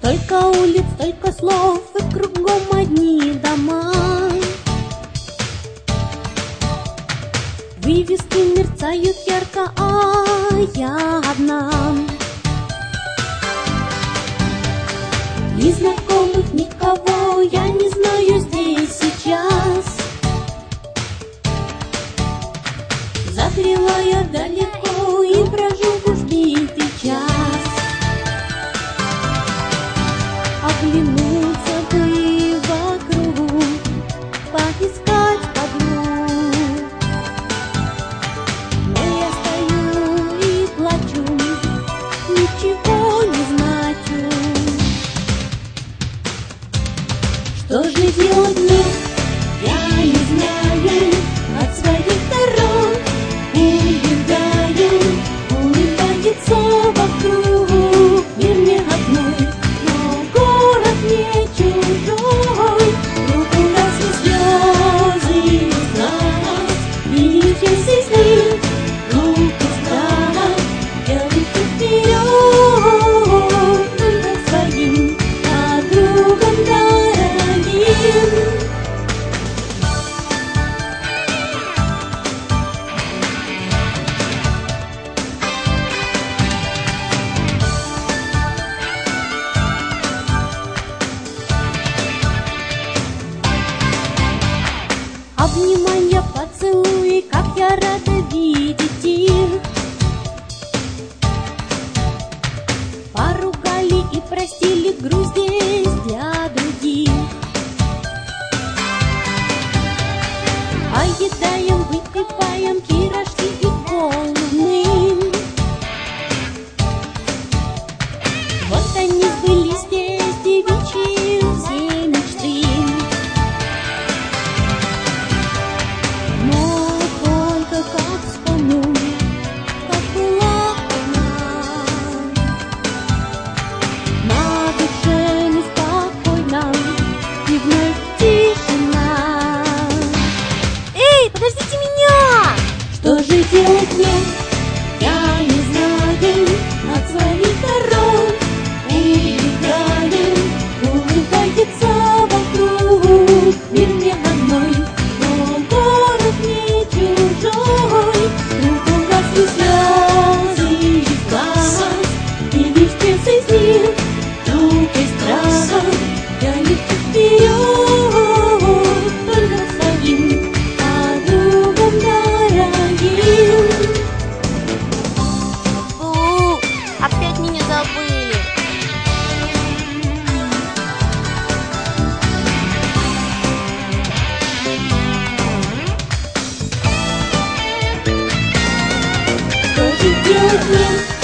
Столько улиц, столько слов, и кругом одни дома. Вывески мерцают ярко, а я одна. Ни знакомых, никого я не знаю здесь сейчас. Забрела я далеко и брожу в убитый час. Оглянуться бы вокруг, поискать одну. Но я стою и плачу, ничего не значу. Что же делать мне, я не знаю. От своих дорог убегаю, улыбается вокруг. Мир мне одной, но город мне чужой. Вдруг у нас и слезы из глаз, и весь из них глуп и страх. Я лечу вперед, только своим подругам дорогим. Обнимания, поцелуи, как я рада видеть их. Поругали и простили, грусть здесь для других. Поедаем, выпиваем пирожки и полуны. Вот они сбылись здесь, девичьи все мечты. Но только как вспомню, как была она, на душе неспокойно, и вновь тишина. Эй, подождите меня! Что же делать мне? Я не знаю. От своих дорог убегаю, улыбается вокруг. Мир мне одной, но город мне чужой. Вдруг угасли слезы из глаз, и лишь без из них вдруг и страх. Я лечу вперед, только своим подругам дорогим. Опять меня забыли. Что же делать мне?